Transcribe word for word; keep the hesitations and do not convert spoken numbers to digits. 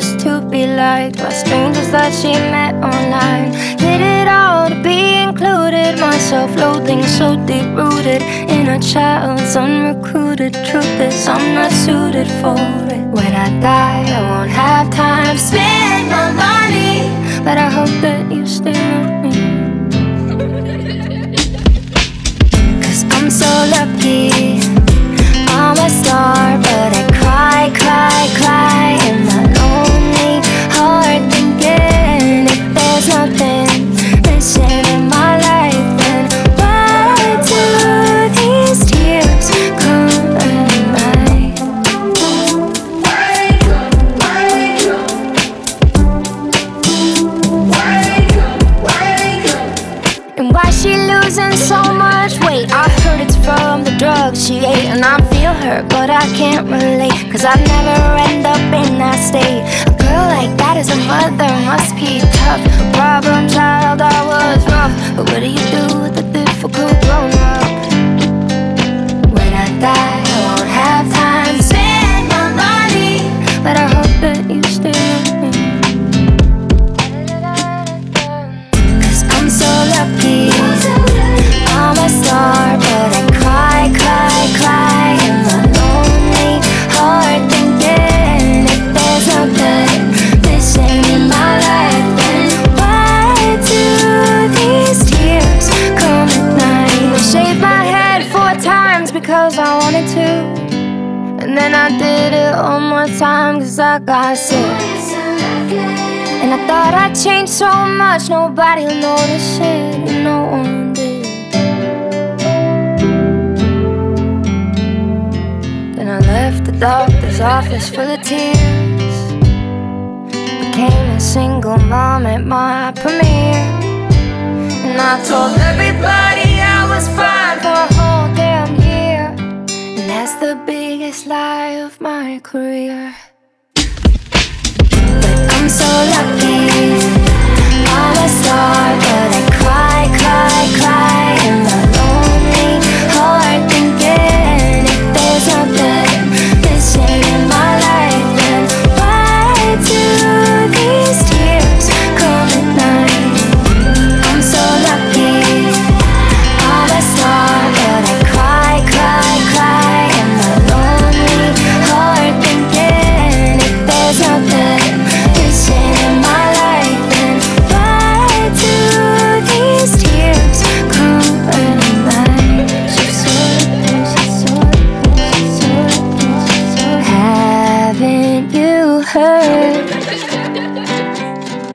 used to be liked by strangers that she met online. Did it all to be included, my self-loathing so deep-rooted in a child's unrecruited. Truth is I'm not suited for it. When I die I won't have time to spend my money, but I hope that you stay with me. Cause I'm so lucky, I'm a star, but I cry, cry, cry in my lonely heart, thinking if there's nothing missing in my life, then why do these tears come at night? And why she losing so much weight? I heard it's from the drugs she ate, and I feel her, but I can't relate, cause I'd never end up in that state. A girl like that as a mother must be tough. A problem child, I was rough, but what do you do with a difficult grown up? When I die I won't have time to spend my money, but I hope that you stay with me. Cause I'm so lucky, I'm a star, but I cry, cry, cry in my lonely heart, thinking if there's nothing missing in my life, then why do these tears come at night? I shaved my head four times because I wanted to, and then I did it one more time cause I got sick. And I thought I'd changed so much nobody would notice it, and no one did. Then I left the doctor's office full of tears, became a single mom at my premiere, and I told everybody I was fine for a whole damn year, and that's the biggest lie of my career. But I'm so lucky, I'm a star, but I cry, cry, cry in my lonely heart, thinking if there's nothing missing in my life, then why do these tears come at night? I'm so lucky, I'm a star, but I cry, cry, cry in my lonely heart, thinking if there's nothing missing in my life, then why do these tears come at night? She's so lucky, she's so lucky, she's so lucky, she's so lucky. Haven't you heard?